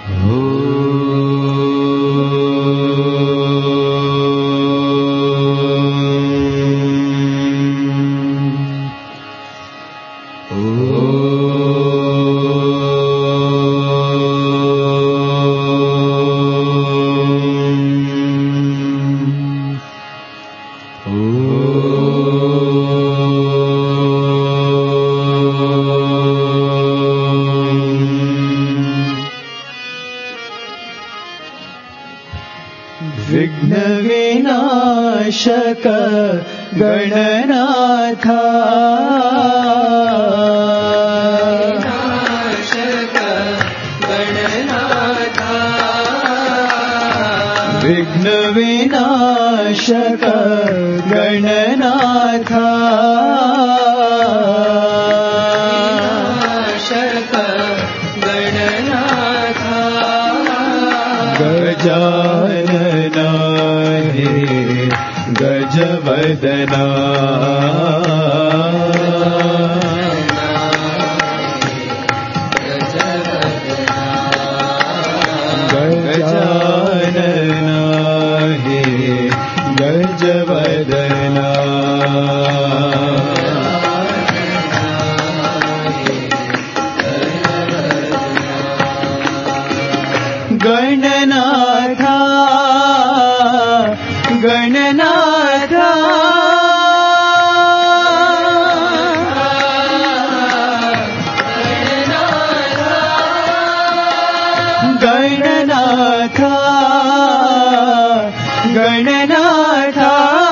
विघ्नविनाशक गणनाथा विघ्नविनाशक गणनाथा गजानना हे गजवदना गजानना हे गजवदना गणनाथा गणनाथा गणनाथा गणनाथा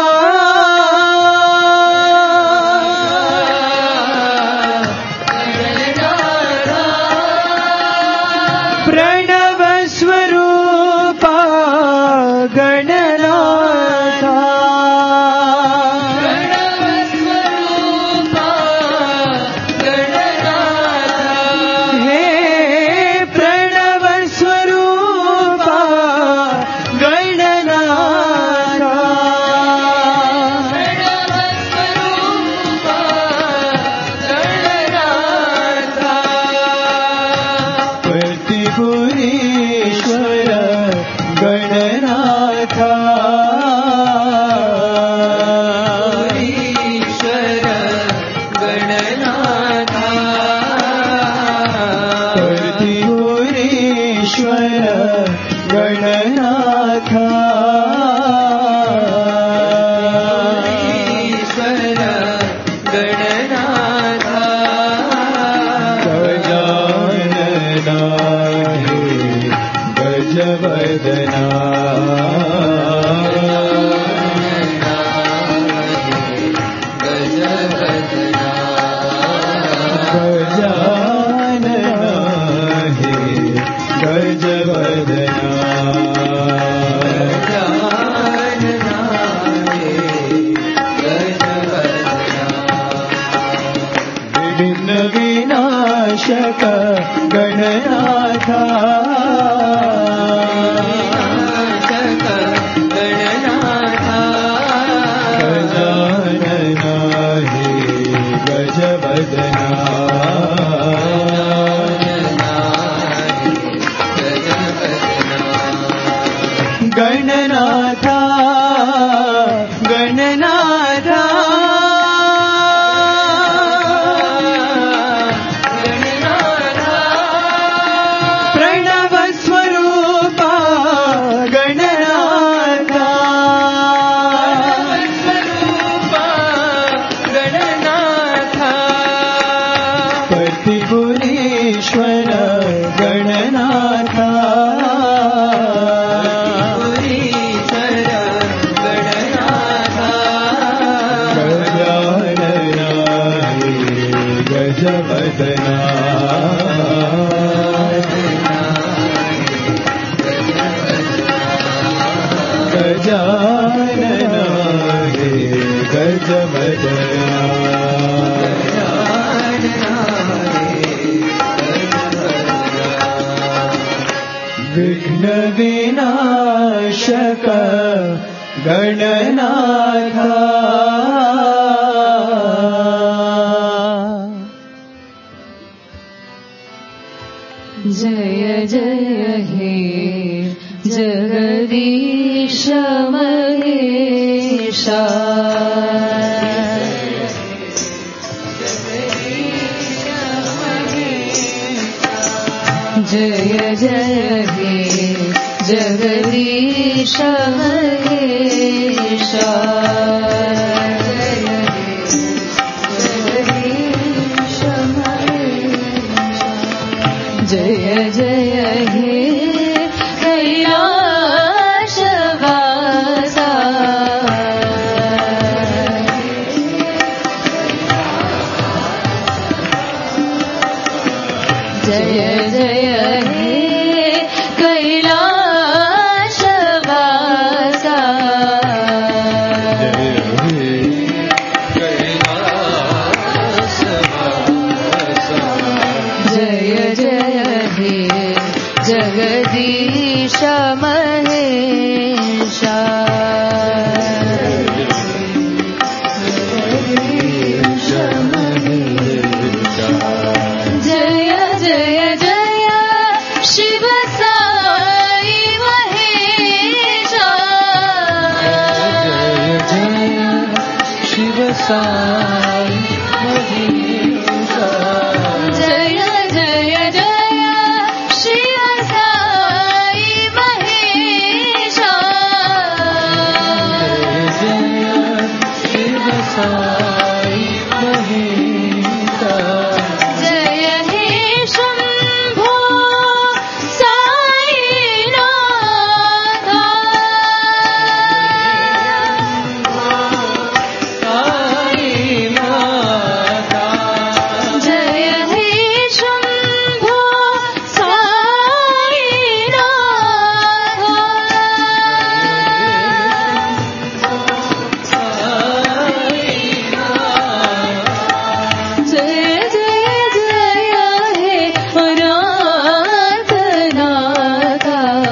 प्रणव स्वरूपा गणनाथा हे प्रणव स्वरूपा गणनाथा प्रतिपुरीश्वर गणनाथा प्रतिपुरीश्वर गणनाथा गजानना हे गजवदना गजानना हे गजवदना विघ्न विनाशक गणनाथा गजानना हे गजवदना गणनाथा गणनाथा प्रणव स्वरूपा गणनाथा प्रतिपुरीश्वर गणनाथा गजानना हे गजवदना गजानना हे गजवदना विघ्न विनाशक गणनाथा जय जय हे जगदीश महेशा जय जय हे जगदीश महेशा जय जय हे कैलाशवासा जय जय हे कैलाशवासा जय जय हे जगदीश महेशा जय जय जय शिव साई महेशा जय शिव साई महेशा जय जय जय शिव साई महेशा जय शिव साई महेशा जय हे शंभो साईनाथ जय हे शंभो साईनाथ जय जय जय हे अनाथनाथ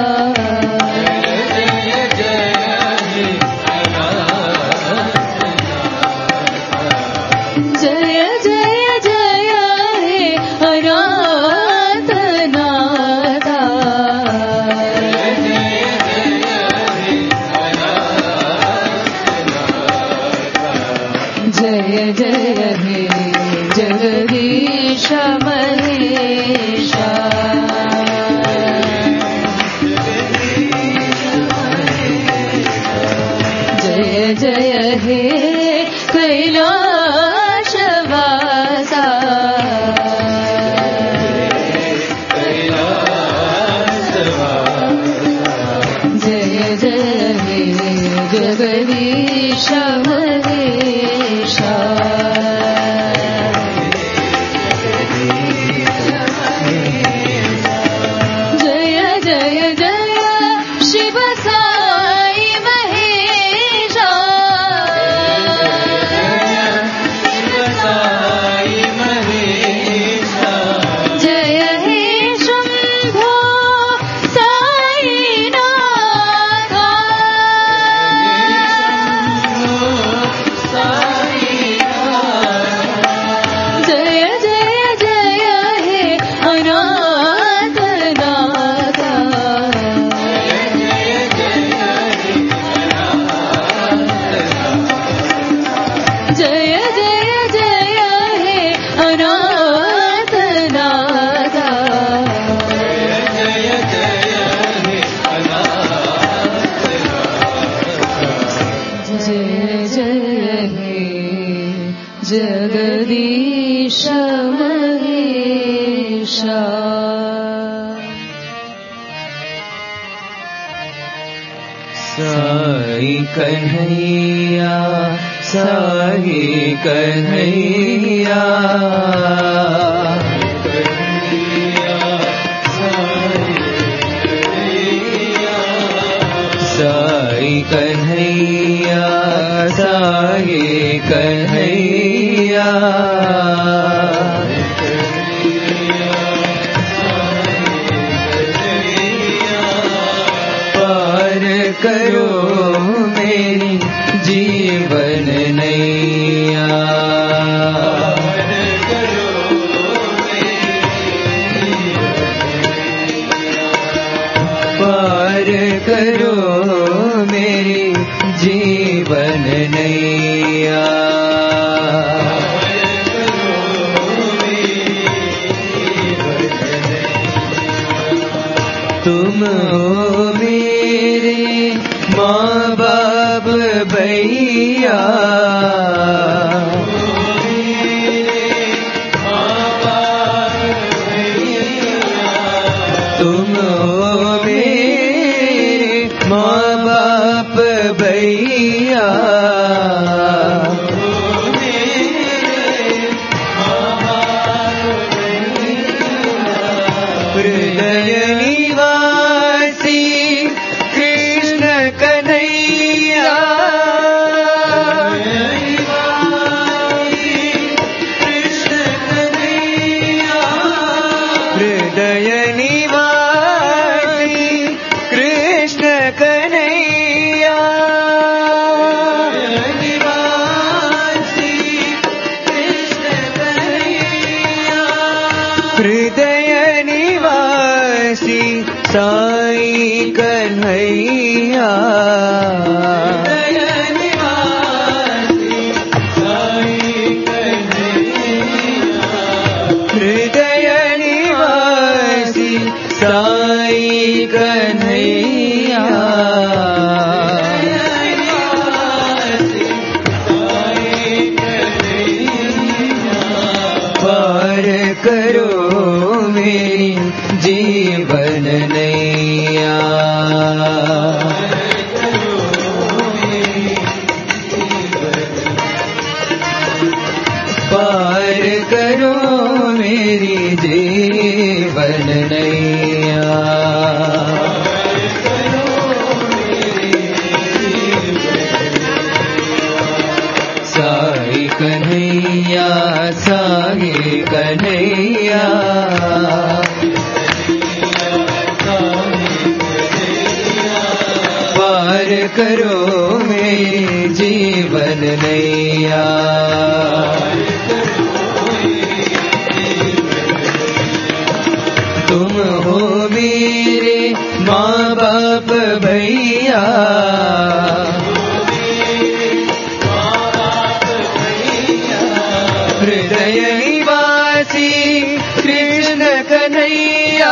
जय जय जय हे अनाथनाथ जय जय हे जगदीश महेशा जय जय हे कैलाशवासा जय जय हे जगदीश महेशा जय जय जय शिव साई महेशा जय हे शंभो साईनाथ जय जय जय हे अनाथनाथ जय जय जय हे अनाथनाथ जय जय हे जगदीश महेशा साई कन्हैया साई कन्हैया साई कन्हैया साई कन्हैया पार करो मेरी जीवन नैया तुम हो मेरे माँ बाप भैया, तुम हो मेरे माँ बाप भैया, हृदय निवासी कृष्ण कन्हैया, हृदय निवासी कृष्ण कन्हैया, हृदय निवासी साईं कन्हैया, हृदय निवासी साईं कन्हैया, पार करो मेरी जीवन नैया, पार करो मेरी जीवन नैया, साईं कन्हैया, साईं कन्हैया, पार करो मेरी जीवन नैया, तुम हो मेरे माँ बाप भैया, हृदय निवासी कृष्ण कन्हैया,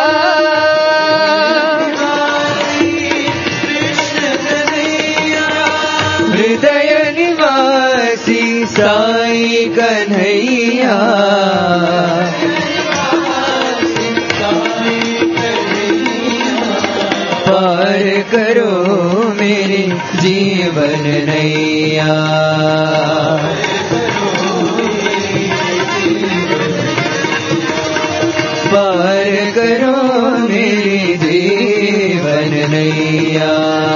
हृदय निवासी साईं कन्हैया, पार करो मेरी जीवन नैया, पार करो मेरी जीवन नैया,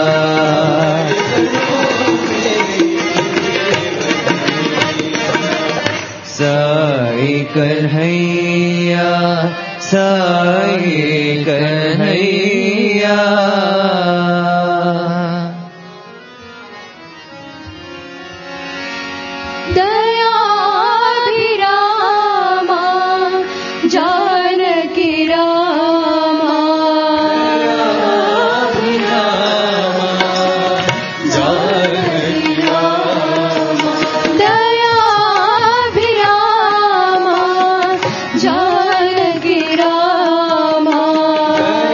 साईं कन्हैया, साईं कन्हैया, दयाभिरामा जानकी रामा, दयाभिरामा जानकी रामा,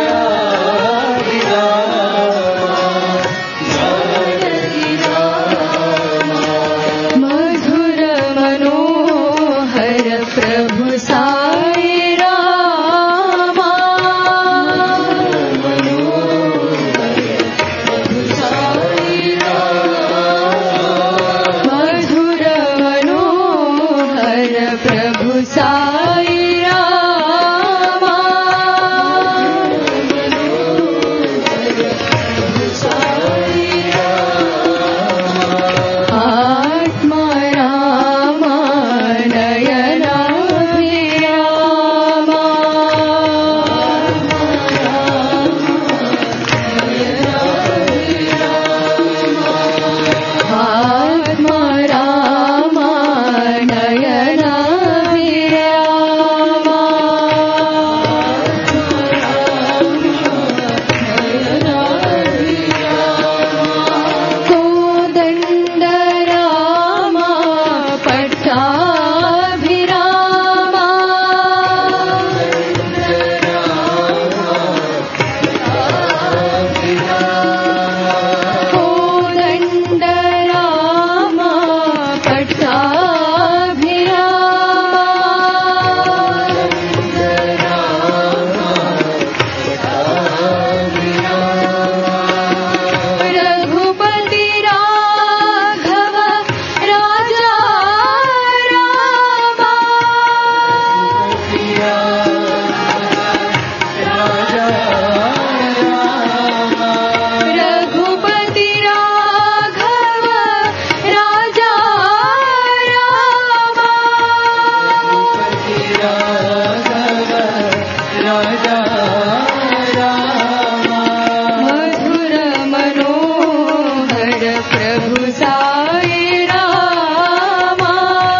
मधुर मनोहर प्रभु साई रामा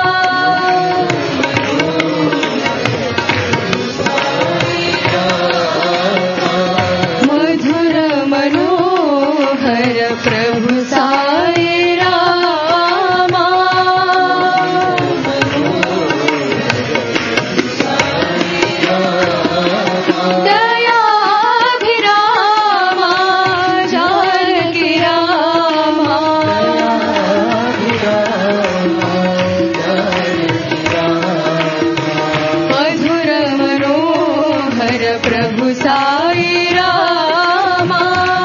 मधुर मनोहर प्रभु साई रामा दयाभिरामा जानकी रामा मधुर मनोहर प्रभु साई रामा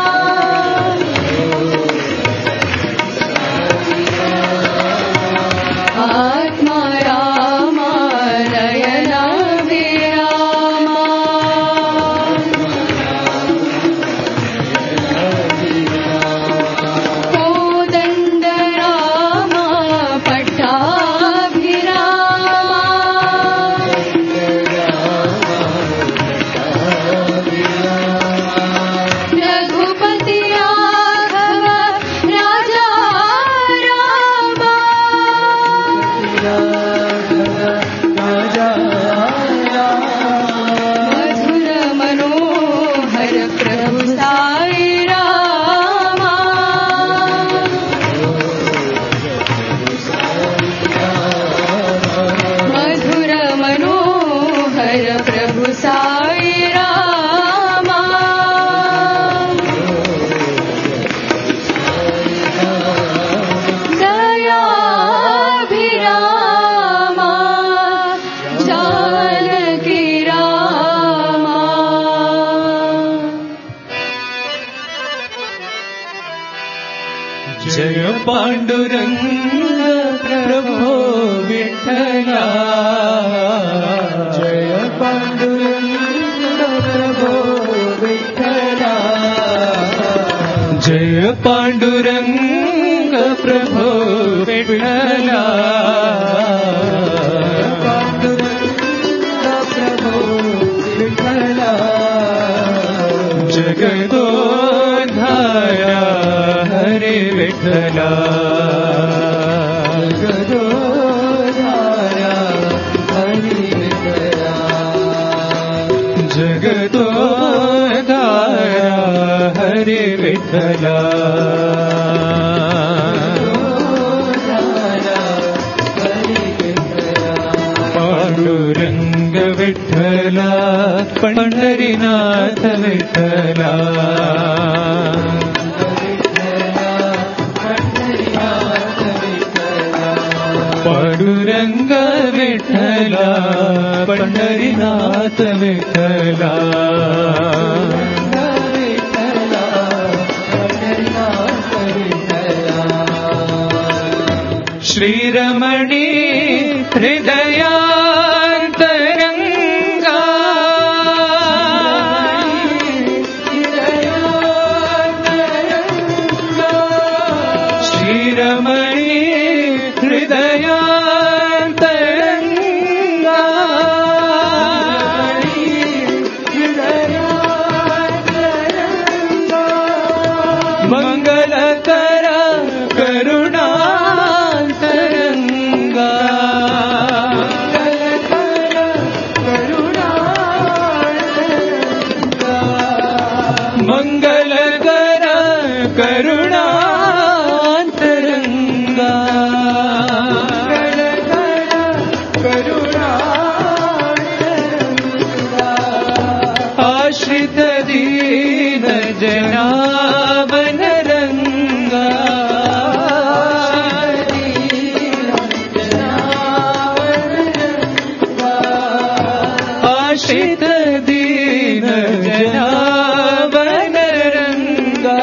आत्मा रामा नयना विरामा कोदंड रामा पट्टाभिरामा रघुपति राघव राजा रामा मधुर मनोहर प्रभु साई रामा मधुर मनोहर प्रभु साई रामा दयाभिरामा जानकी रामा जय पांडुरंग प्रभो विठ्ठला जय पांडुरंग प्रभो विठ्ठला जय पांडुरंग प्रभो विठ्ठला पांडुरंग प्रभो विठ्ठला जगदोद्धारा हरे विठ्ठला जगदोद्धारा हरे विठ्ठला जगदोद्धारा हरे विठ्ठला पांडुरंग विठ्ठला पंढरीनाथ विठ्ठला पांडुरंग विठ्ठला पंढरीनाथ विठ्ठला श्रीरमणी हृदयान्तरंगा श्रीरमणी हृदयान्तरंगा मंगलकर करुणान्तरंगा मंगलकर करुणान्तरंगा आश्रित दीन जनावन रंगा आश्रित दीन जनावन रंगा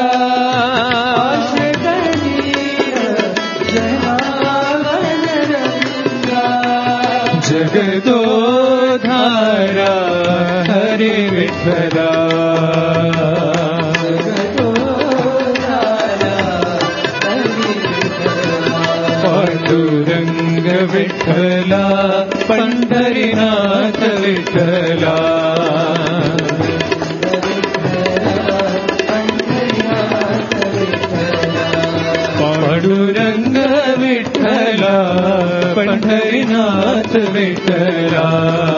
जगदोद्धारा हरे विठ्ठला पांडुरंग विठ्ठला पंढरीनाथ विठ्ठला पंढरीनाथ विठ्ठला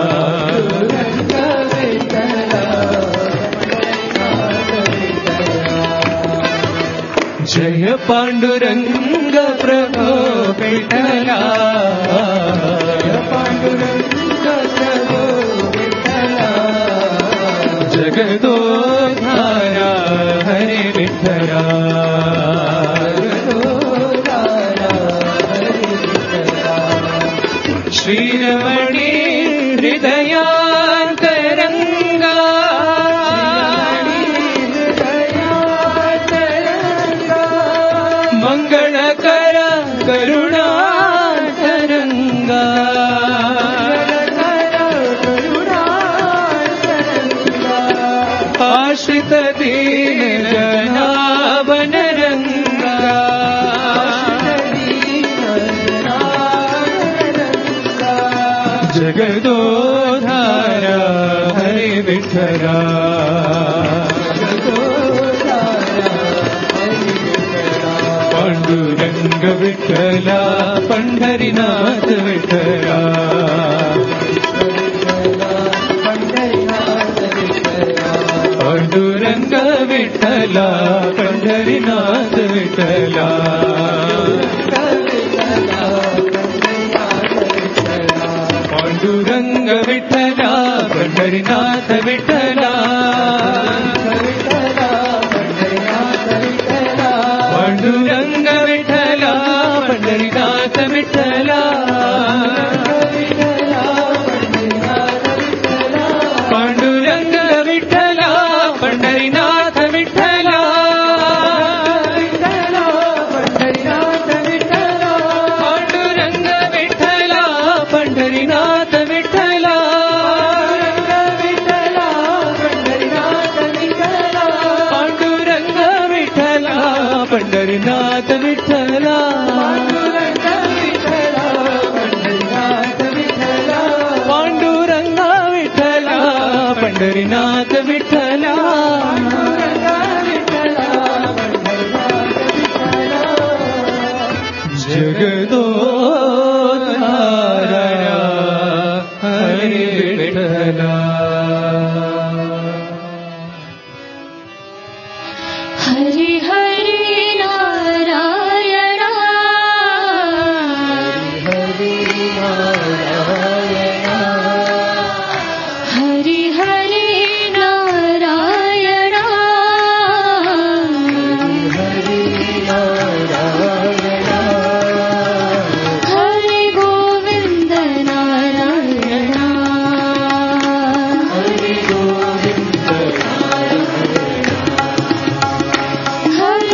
जय पांडुरंग प्रभो विठ्ठला पांडुरंग प्रभो विठ्ठला जगदोद्धारा हरे विठ्ठला श्रीरमणी हृदयान्तरंगा मंगलकर करुणातरंगा आश्रित दीन जनावन रंगा जगदोधारा हरे विठ्ठला पांडुरंग विठ्ठला पंढरीनाथ विठ्ठला पांडुरंग विठ्ठला पंढरीनाथ विठ्ठला पांडुरंग विठ्ठला पंढरीनाथ विठ्ठला पांडुरंग विठ्ठला पंढरीनाथ विठ्ठला पांडुरंग विठ्ठला पंढरीनाथ विठ्ठला पांडुरंग विठ्ठला पंढरीनाथ विठ्ठला पांडुरंग विठ्ठला पंढरीनाथ विठ्ठला पांडुरंग विठ्ठला पंढरीनाथ विठ्ठला जगदोद्धारा हरे विठ्ठला हरि हरि नारायण हरि हरि नारायण हरि गोविंद नारायण हरि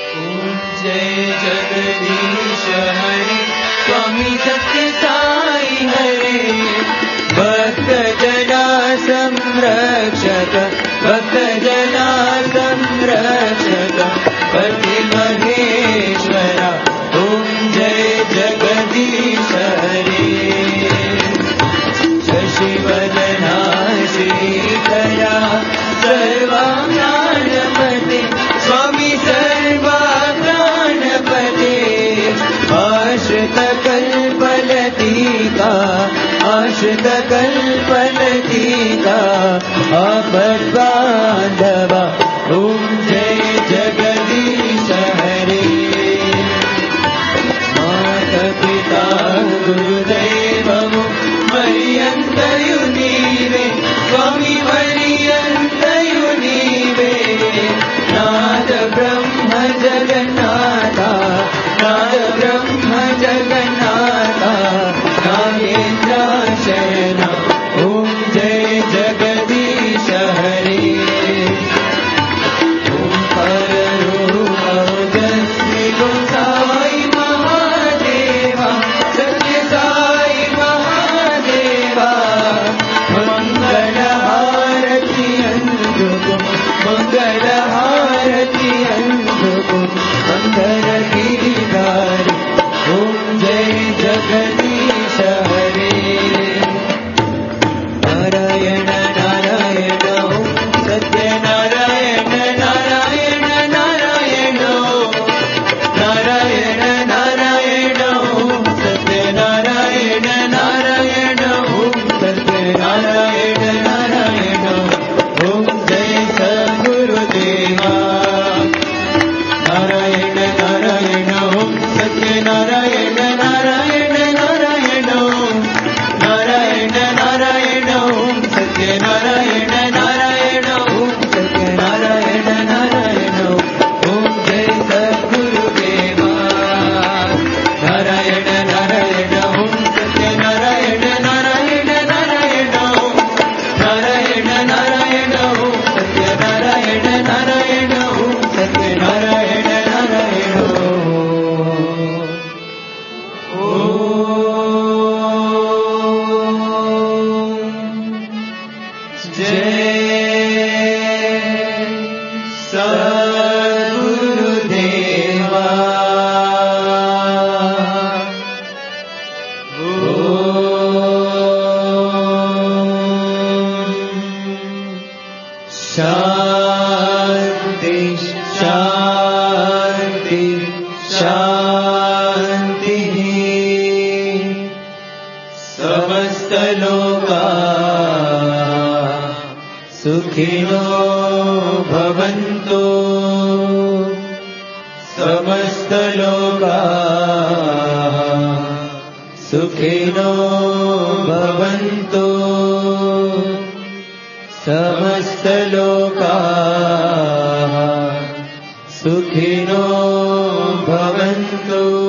जय जगदीश हरे स्वामी सत्य साई हरे भक्त जना संरक्षक भक्त जना संरक्षक पति महेश्वरा ओम जय जगदीश हरे शशिवदना श्रीधरा सर्वाज्ञानपते स्वामी सर्वाज्ञानपते आश्रित कल्पलतिका आश्रित कल्पलतिका आपद्बान्धवा ओम जय जगदीश हरे माता पिता गुरुदैवमु मर्यन्तयु नीवे स्वामी मर्यन्तयु नीवे नाद ब्रह्म जगन्नाथा नाद ब्रह्म जगन्नाथा नागेन्द्र शयन ओम जय जगदीश हरे ओम पररूप ओजस्वी गोसाई महादेवा सत्य साई महादेवा मंगल हारति अंधुकुम मंगल हारति अंधुकुम मंगल गिरिधारी ओम जय जगदीश हरे नारायण नारायण ओम सत्य नारायण नारायण नारायण नारायण नारायण ओम सत्य नारायण नारायण ओम सत्य नारायण नारायण ओम जय सद्गुरुदेवा नारायण नारायण ओम सत्य नारायण नारायण नारायण नारायण नारायण ओम सत्य नारायण नारायण ओम सत्य नारायण नारायण ओम जय सद्गुरुदेवा नारायण नारायण ओम सत्य नारायण नारायण नारायण नारायण नारायण ओम सत्य नारायण नारायण ओम सत्य नारायण नारायण शांति शांति शांति समस्त लोका सुखिनो भवन्तु समस्त लोका सुखिनो भवन्तु समस्त लोका सुखिनो भवन्तु